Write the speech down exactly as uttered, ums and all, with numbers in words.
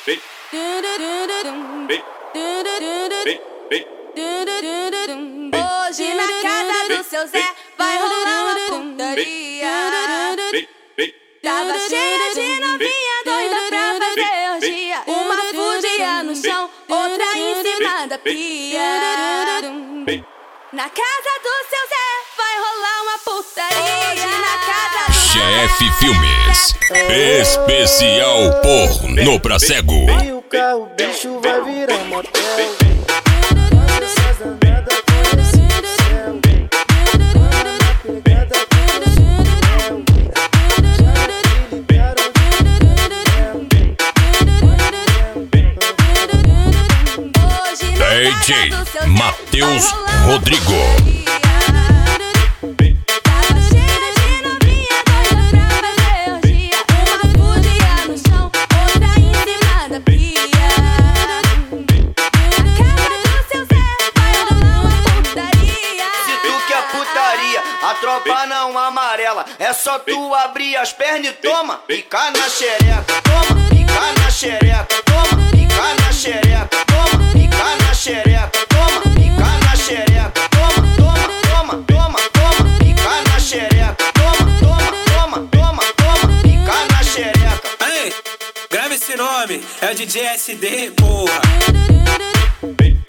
Hoje na casa do seu Zé vai rolar uma putaria. Tava cheia de novinha doida pra fazer orgia. Uma fudia no chão, outra em cima da pia. Na casa do seu Zé vai rolar uma putaria. Na casa do G F Filmes, especial pornô pra cego. E o carro, bicho vai virar motel. D J Matheus Rodrigo. A tropa não amarela, é só tu abrir as pernas e toma, pica na xereca, toma, pica na xereca, toma, pica na xereca, toma, pica na xereca, toma, pica na xereca, toma, toma, toma, toma, toma, pica na xereca, toma, toma, toma, toma, toma, pica na xereca. Aí, grava esse nome, é o D J S D, porra.